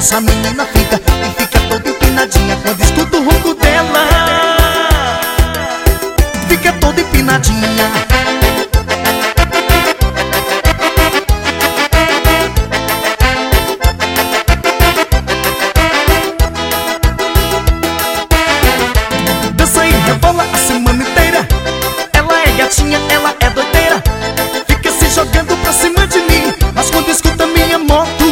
essa menina fica. E fica toda empinadinha quando escuta o ronco dela. Fica toda empinadinha. Dança e rebola a semana inteira. Ela é gatinha, ela é doideira. Fica se jogando pra cima de mim, mas quando escuta minha moto,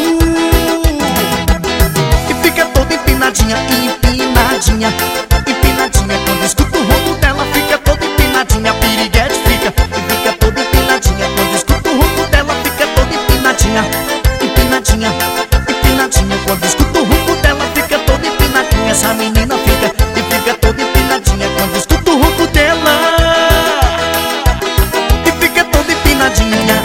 e fica toda empinadinha, empinadinha, empinadinha. Quando escuta o ronco dela, fica toda empinadinha. Piriguete fica, e fica toda empinadinha. Quando escuta o ronco dela, fica toda empinadinha, empinadinha, empinadinha. Quando escuta o ronco dela, fica toda empinadinha. Essa menina fica, e fica toda empinadinha. Quando escuta o ronco dela, e fica toda empinadinha.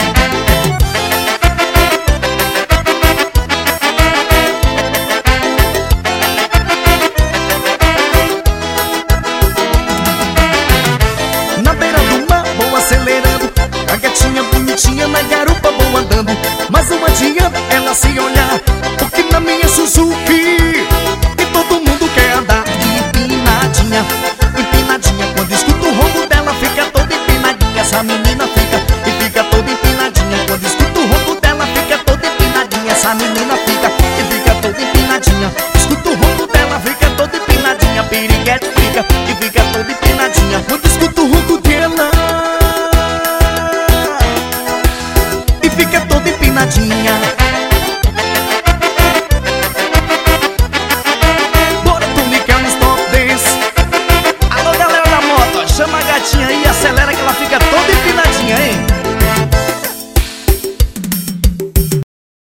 Na beira do mar, vou acelerando, a gatinha bonitinha na garupa vou andando. Mas não adianta ela se olhar, porque na minha Suzuki e todo mundo quer andar. Empinadinha, empinadinha. Quando escuta o ronco dela, fica toda empinadinha. Essa menina fica, e fica toda empinadinha. Quando escuta o ronco dela, fica toda empinadinha. Essa menina fica, e fica toda empinadinha. Escuta o ronco dela, fica toda empinadinha. Piriguete fica, e fica toda empinadinha. Quando escuta o ronco dela, e fica toda empinadinha. Bora tonicar no stop dance. Alô galera da moto, chama a gatinha aí e acelera que ela fica